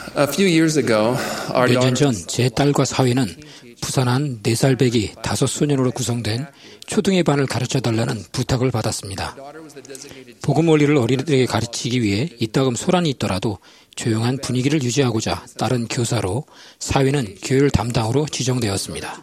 A few years ago, our 몇 년 daughter 전 제 딸과 사위는 부산 한 4살 배기 5소년으로 구성된 초등의 반을 가르쳐달라는 부탁을 받았습니다. 복음 원리를 어린이들에게 가르치기 위해 이따금 소란이 있더라도 조용한 분위기를 유지하고자 딸은 교사로, 사위는 교율 담당으로 지정되었습니다.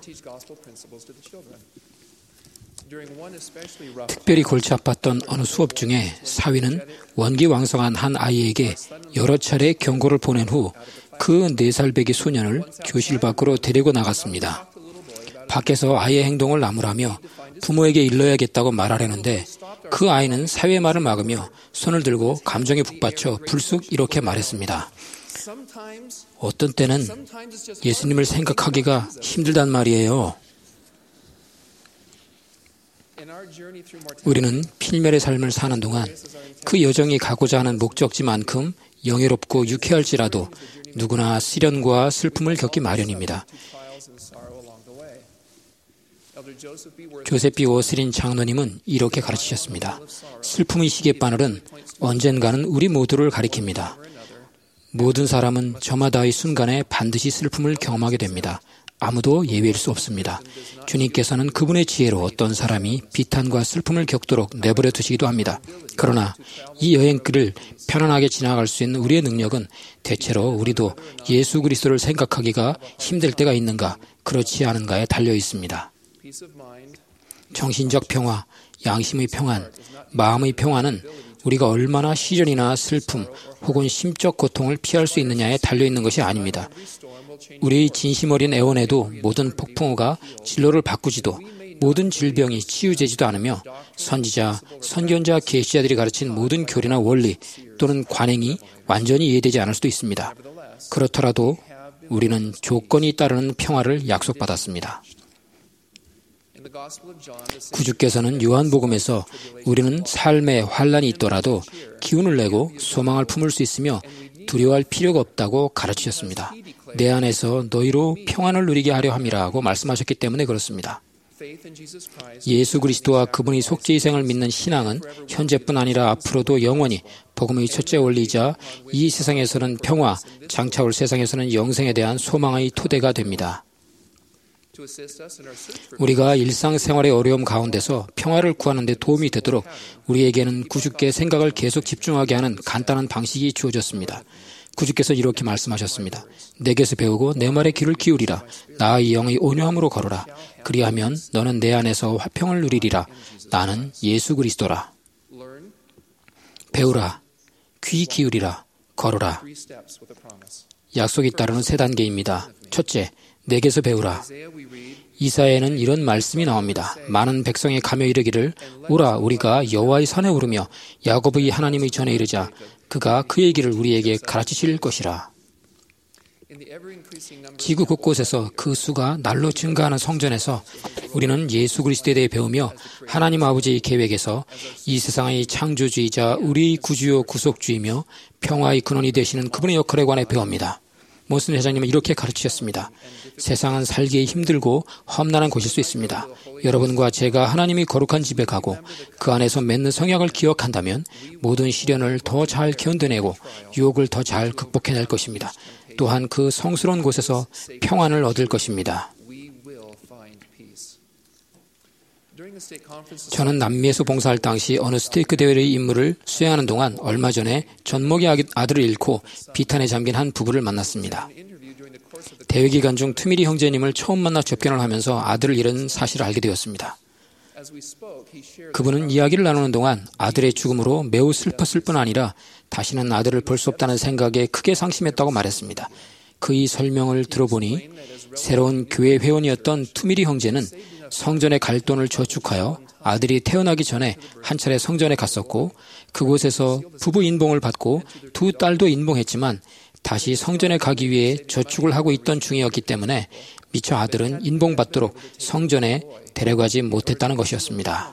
특별히 골치 아팠던 어느 수업 중에 사위는 원기왕성한 한 아이에게 여러 차례 경고를 보낸 후 그 4살 배기 소년을 교실 밖으로 데리고 나갔습니다. 밖에서 아이의 행동을 나무라며 부모에게 일러야겠다고 말하려는데 그 아이는 사위의 말을 막으며 손을 들고 감정에 북받쳐 불쑥 이렇게 말했습니다. 어떤 때는 예수님을 생각하기가 힘들단 말이에요. 우리는 필멸의 삶을 사는 동안 그 여정이 가고자 하는 목적지만큼 영예롭고 유쾌할지라도 누구나 시련과 슬픔을 겪기 마련입니다. 조셉 B. 워슬린 장로님은 이렇게 가르치셨습니다. 슬픔의 시계바늘은 언젠가는 우리 모두를 가리킵니다. 모든 사람은 저마다의 순간에 반드시 슬픔을 경험하게 됩니다. 아무도 예외일 수 없습니다. 주님께서는 그분의 지혜로 어떤 사람이 비탄과 슬픔을 겪도록 내버려 두시기도 합니다. 그러나 이 여행길을 편안하게 지나갈 수 있는 우리의 능력은 대체로 우리도 예수 그리스도를 생각하기가 힘들 때가 있는가, 그렇지 않은가에 달려 있습니다. 정신적 평화, 양심의 평안, 마음의 평안은 우리가 얼마나 시련이나 슬픔 혹은 심적 고통을 피할 수 있느냐에 달려있는 것이 아닙니다. 우리의 진심 어린 애원에도 모든 폭풍우가 진로를 바꾸지도 모든 질병이 치유되지도 않으며 선지자, 선견자, 계시자들이 가르친 모든 교리나 원리 또는 관행이 완전히 이해되지 않을 수도 있습니다. 그렇더라도 우리는 조건이 따르는 평화를 약속받았습니다. 구주께서는 요한복음에서 우리는 삶에 환난이 있더라도 기운을 내고 소망을 품을 수 있으며 두려워할 필요가 없다고 가르치셨습니다. 내 안에서 너희로 평안을 누리게 하려 함이라고 말씀하셨기 때문에 그렇습니다. 예수 그리스도와 그분의 속죄희생을 믿는 신앙은 현재뿐 아니라 앞으로도 영원히 복음의 첫째 원리이자 이 세상에서는 평화, 장차 올 세상에서는 영생에 대한 소망의 토대가 됩니다. 우리가 일상생활의 어려움 가운데서 평화를 구하는 데 도움이 되도록 우리에게는 구주께 생각을 계속 집중하게 하는 간단한 방식이 주어졌습니다. 구주께서 이렇게 말씀하셨습니다. 내게서 배우고 내 말에 귀를 기울이라. 나의 영의 온유함으로 걸어라. 그리하면 너는 내 안에서 화평을 누리리라. 나는 예수 그리스도라. 배우라. 귀 기울이라. 걸어라. 약속이 따르는 3단계입니다. 첫째, 내게서 배우라. 이사야에는 이런 말씀이 나옵니다. 많은 백성이 가며 이르기를 오라 우리가 여호와의 산에 오르며 야곱의 하나님의 전에 이르자. 그가 그의 길을 우리에게 가르치실 것이라. 지구 곳곳에서 그 수가 날로 증가하는 성전에서 우리는 예수 그리스도에 대해 배우며 하나님 아버지의 계획에서 이 세상의 창조주이자 우리 구주요 구속주이며 평화의 근원이 되시는 그분의 역할에 관해 배웁니다. 모슨 회장님은 이렇게 가르치셨습니다. 세상은 살기에 힘들고 험난한 곳일 수 있습니다. 여러분과 제가 하나님이 거룩한 집에 가고 그 안에서 맺는 성약을 기억한다면 모든 시련을 더 잘 견뎌내고 유혹을 더 잘 극복해낼 것입니다. 또한 그 성스러운 곳에서 평안을 얻을 것입니다. 저는 남미에서 봉사할 당시 어느 스테이크 대회의 임무를 수행하는 동안 얼마 전에 젖먹이 아들을 잃고 비탄에 잠긴 한 부부를 만났습니다. 대회 기간 중 투미리 형제님을 처음 만나 접견을 하면서 아들을 잃은 사실을 알게 되었습니다. 그분은 이야기를 나누는 동안 아들의 죽음으로 매우 슬펐을 뿐 아니라 다시는 아들을 볼 수 없다는 생각에 크게 상심했다고 말했습니다. 그의 설명을 들어보니 새로운 교회 회원이었던 투미리 형제는 성전에 갈 돈을 저축하여 아들이 태어나기 전에 한 차례 성전에 갔었고 그곳에서 부부 인봉을 받고 2 딸도 인봉했지만 다시 성전에 가기 위해 저축을 하고 있던 중이었기 때문에 미처 아들은 인봉받도록 성전에 데려가지 못했다는 것이었습니다.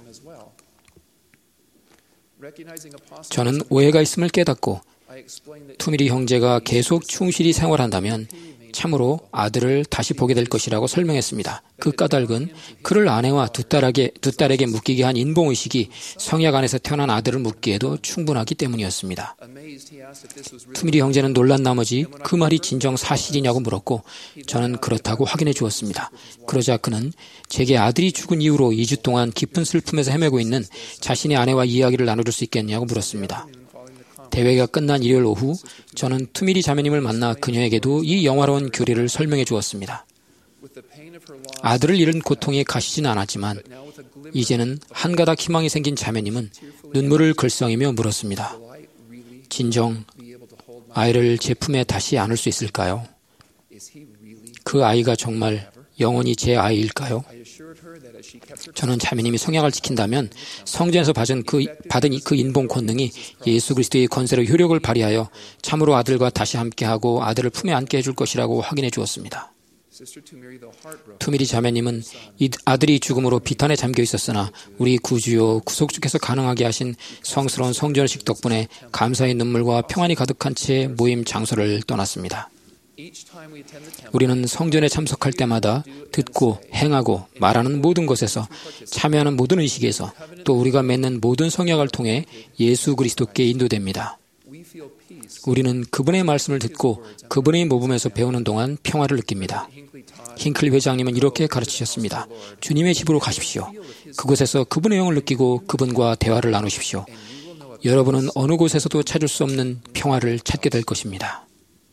저는 오해가 있음을 깨닫고 투미리 형제가 계속 충실히 생활한다면 참으로 아들을 다시 보게 될 것이라고 설명했습니다. 그 까닭은 그를 아내와 두 딸에게 묶이게 한 인봉의식이 성약 안에서 태어난 아들을 묶기에도 충분하기 때문이었습니다. 투미리 형제는 놀란 나머지 그 말이 진정 사실이냐고 물었고 저는 그렇다고 확인해 주었습니다. 그러자 그는 제게 아들이 죽은 이후로 2주 동안 깊은 슬픔에서 헤매고 있는 자신의 아내와 이야기를 나눠줄 수 있겠냐고 물었습니다. 대회가 끝난 일요일 오후 저는 투미리 자매님을 만나 그녀에게도 이 영화로운 교리를 설명해 주었습니다. 아들을 잃은 고통이 가시진 않았지만 이제는 한 가닥 희망이 생긴 자매님은 눈물을 글썽이며 물었습니다. 진정 아이를 제 품에 다시 안을 수 있을까요? 그 아이가 정말 영원히 제 아이일까요? 저는 자매님이 성약을 지킨다면 성전에서 받은 그 인봉 권능이 예수 그리스도의 권세로 효력을 발휘하여 참으로 아들과 다시 함께하고 아들을 품에 안게 해줄 것이라고 확인해 주었습니다. 투미리 자매님은 이 아들이 죽음으로 비탄에 잠겨 있었으나 우리 구주요 구속주께서 가능하게 하신 성스러운 성전식 덕분에 감사의 눈물과 평안이 가득한 채 모임 장소를 떠났습니다. 우리는 성전에 참석할 때마다 듣고 행하고 말하는 모든 것에서 참여하는 모든 의식에서 또 우리가 맺는 모든 성약을 통해 예수 그리스도께 인도됩니다. 우리는 그분의 말씀을 듣고 그분의 모범에서 배우는 동안 평화를 느낍니다. 힝클리 회장님은 이렇게 가르치셨습니다. 주님의 집으로 가십시오. 그곳에서 그분의 영을 느끼고 그분과 대화를 나누십시오. 여러분은 어느 곳에서도 찾을 수 없는 평화를 찾게 될 것입니다.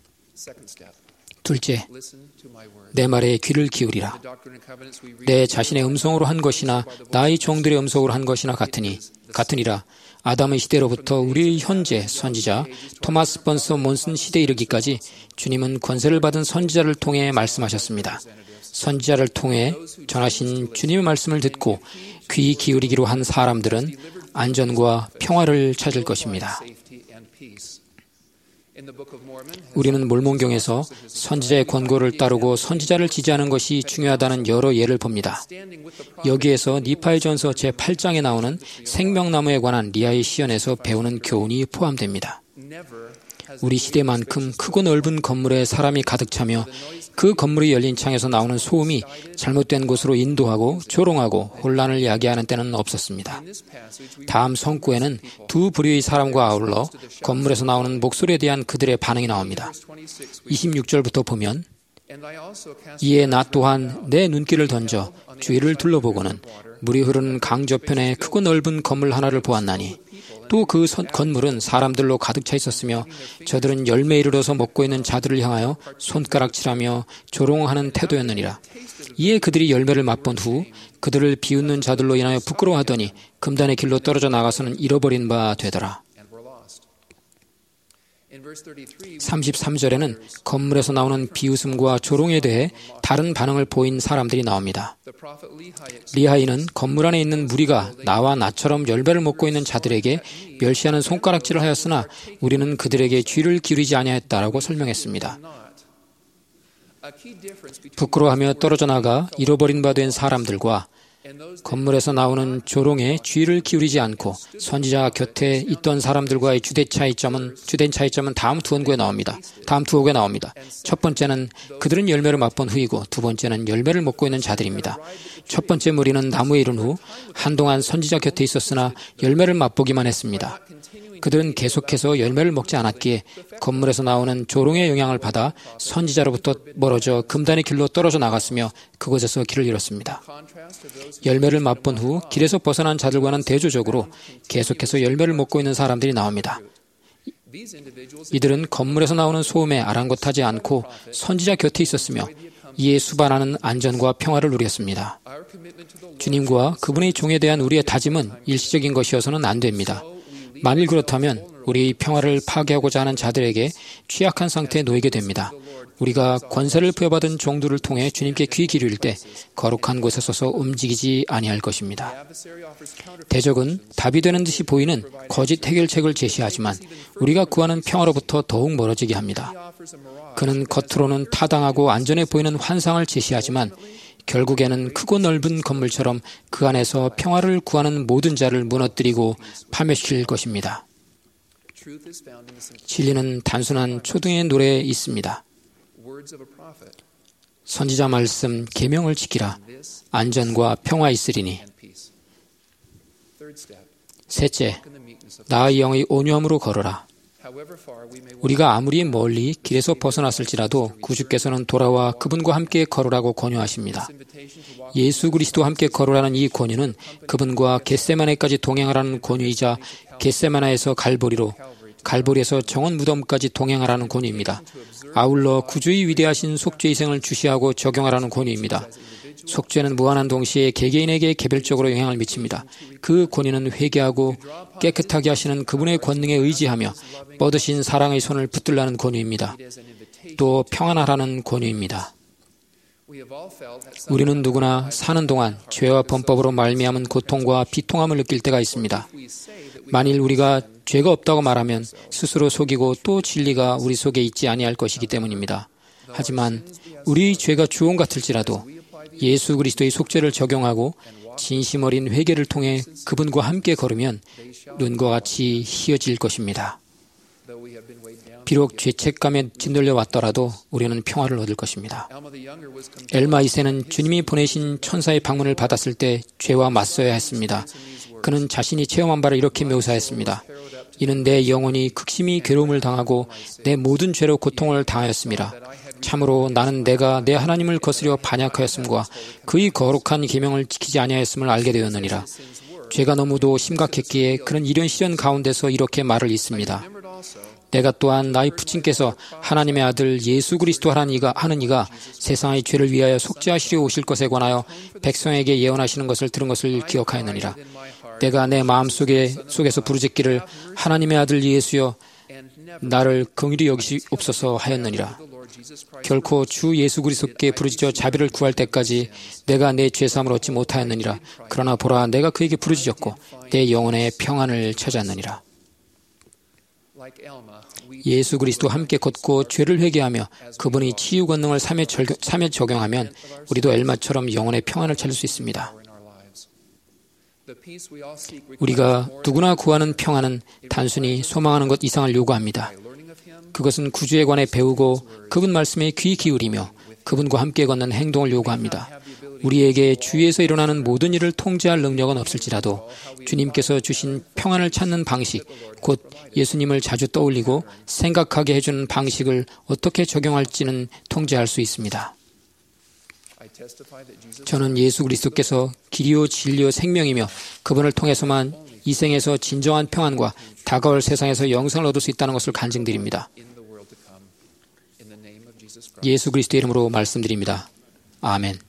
둘째, 내 말에 귀를 기울이라. 내 자신의 음성으로 한 것이나 나의 종들의 음성으로 한 것이나 같으니라. 아담의 시대로부터 우리의 현재 선지자 토마스 번서 몬슨 시대에 이르기까지 주님은 권세를 받은 선지자를 통해 말씀하셨습니다. 선지자를 통해 전하신 주님의 말씀을 듣고 귀 기울이기로 한 사람들은 안전과 평화를 찾을 것입니다. 우리는 몰몬경에서 선지자의 권고를 따르고 선지자를 지지하는 것이 중요하다는 여러 예를 봅니다. 여기에서 니파의 전서 제8장에 나오는 생명나무에 관한 리아의 시연에서 배우는 교훈이 포함됩니다. 우리 시대만큼 크고 넓은 건물에 사람이 가득 차며 그 건물이 열린 창에서 나오는 소음이 잘못된 곳으로 인도하고 조롱하고 혼란을 야기하는 때는 없었습니다. 다음 성구에는 두 부류의 사람과 아울러 건물에서 나오는 목소리에 대한 그들의 반응이 나옵니다. 26절부터 보면 이에 나 또한 내 눈길을 던져 주위를 둘러보고는 물이 흐르는 강 저편에 크고 넓은 건물 하나를 보았나니 또 그 건물은 사람들로 가득 차 있었으며 저들은 열매에 이르러서 먹고 있는 자들을 향하여 손가락질하며 조롱하는 태도였느니라. 이에 그들이 열매를 맛본 후 그들을 비웃는 자들로 인하여 부끄러워하더니 금단의 길로 떨어져 나가서는 잃어버린 바 되더라. 33절에는 건물에서 나오는 비웃음과 조롱에 대해 다른 반응을 보인 사람들이 나옵니다. 리하이는 건물 안에 있는 무리가 나와 나처럼 열매를 먹고 있는 자들에게 멸시하는 손가락질을 하였으나 우리는 그들에게 귀를 기울이지 아니하였다라고 설명했습니다. 부끄러워하며 떨어져 나가 잃어버린 바 된 사람들과 건물에서 나오는 조롱에 귀를 기울이지 않고 선지자 곁에 있던 사람들과의 주된 차이점은 다음 두 언구에 나옵니다. 다음 두 억에 나옵니다. 첫 번째는 그들은 열매를 맛본 후이고 두 번째는 열매를 먹고 있는 자들입니다. 첫 번째 무리는 나무에 이른 후 한동안 선지자 곁에 있었으나 열매를 맛보기만 했습니다. 그들은 계속해서 열매를 먹지 않았기에 건물에서 나오는 조롱의 영향을 받아 선지자로부터 멀어져 금단의 길로 떨어져 나갔으며 그곳에서 길을 잃었습니다. 열매를 맛본 후 길에서 벗어난 자들과는 대조적으로 계속해서 열매를 먹고 있는 사람들이 나옵니다. 이들은 건물에서 나오는 소음에 아랑곳하지 않고 선지자 곁에 있었으며 이에 수반하는 안전과 평화를 누렸습니다. 주님과 그분의 종에 대한 우리의 다짐은 일시적인 것이어서는 안 됩니다. 만일 그렇다면 우리의 평화를 파괴하고자 하는 자들에게 취약한 상태에 놓이게 됩니다. 우리가 권세를 부여받은 종들을 통해 주님께 귀 기울일 때 거룩한 곳에 서서 움직이지 아니할 것입니다. 대적은 답이 되는 듯이 보이는 거짓 해결책을 제시하지만 우리가 구하는 평화로부터 더욱 멀어지게 합니다. 그는 겉으로는 타당하고 안전해 보이는 환상을 제시하지만 결국에는 크고 넓은 건물처럼 그 안에서 평화를 구하는 모든 자를 무너뜨리고 파멸시킬 것입니다. 진리는 단순한 초등의 노래에 있습니다. 선지자 말씀 계명을 지키라. 안전과 평화 있으리니. 셋째, 나의 영의 온유함으로 걸어라. 우리가 아무리 멀리 길에서 벗어났을지라도 구주께서는 돌아와 그분과 함께 걸으라고 권유하십니다. 예수 그리스도와 함께 걸으라는 이 권유는 그분과 겟세마네까지 동행하라는 권유이자 겟세마네에서 갈보리에서 정원 무덤까지 동행하라는 권유입니다. 아울러 구주의 위대하신 속죄 희생을 주시하고 적용하라는 권유입니다. 속죄는 무한한 동시에 개개인에게 개별적으로 영향을 미칩니다. 그 권위는 회개하고 깨끗하게 하시는 그분의 권능에 의지하며 뻗으신 사랑의 손을 붙들라는 권위입니다. 또 평안하라는 권위입니다. 우리는 누구나 사는 동안 죄와 범법으로 말미암은 고통과 비통함을 느낄 때가 있습니다. 만일 우리가 죄가 없다고 말하면 스스로 속이고 또 진리가 우리 속에 있지 아니할 것이기 때문입니다. 하지만 우리 죄가 주홍 같을지라도 예수 그리스도의 속죄를 적용하고 진심 어린 회개를 통해 그분과 함께 걸으면 눈과 같이 희어질 것입니다. 비록 죄책감에 짓눌려 왔더라도 우리는 평화를 얻을 것입니다. 엘마 2세는 주님이 보내신 천사의 방문을 받았을 때 죄와 맞서야 했습니다. 그는 자신이 체험한 바를 이렇게 묘사했습니다. 이는 내 영혼이 극심히 괴로움을 당하고 내 모든 죄로 고통을 당하였습니다. 참으로 나는 내가 내 하나님을 거스려 반역하였음과 그의 거룩한 계명을 지키지 아니하였음을 알게 되었느니라. 죄가 너무도 심각했기에 그는 이런 시련 가운데서 이렇게 말을 잇습니다. 내가 또한 나의 부친께서 하나님의 아들 예수 그리스도 하는 이가 세상의 죄를 위하여 속죄하시려 오실 것에 관하여 백성에게 예언하시는 것을 들은 것을 기억하였느니라. 내가 내 마음속에서 부르짖기를 하나님의 아들 예수여 나를 긍휼히 여기시옵소서 하였느니라. 결코 주 예수 그리스도께 부르짖어 자비를 구할 때까지 내가 내 죄사함을 얻지 못하였느니라. 그러나 보라, 내가 그에게 부르짖었고 내 영혼의 평안을 찾았느니라. 예수 그리스도와 함께 걷고 죄를 회개하며 그분이 치유 권능을 삶에 적용하면 우리도 엘마처럼 영혼의 평안을 찾을 수 있습니다. 우리가 누구나 구하는 평안은 단순히 소망하는 것 이상을 요구합니다. 그것은 구주에 관해 배우고 그분 말씀에 귀 기울이며 그분과 함께 걷는 행동을 요구합니다. 우리에게 주위에서 일어나는 모든 일을 통제할 능력은 없을지라도 주님께서 주신 평안을 찾는 방식, 곧 예수님을 자주 떠올리고 생각하게 해주는 방식을 어떻게 적용할지는 통제할 수 있습니다. 저는 예수 그리스도께서 길이요 진리요 생명이며 그분을 통해서만 이 생에서 진정한 평안과 다가올 세상에서 영생을 얻을 수 있다는 것을 간증드립니다. 예수 그리스도의 이름으로 말씀드립니다. 아멘.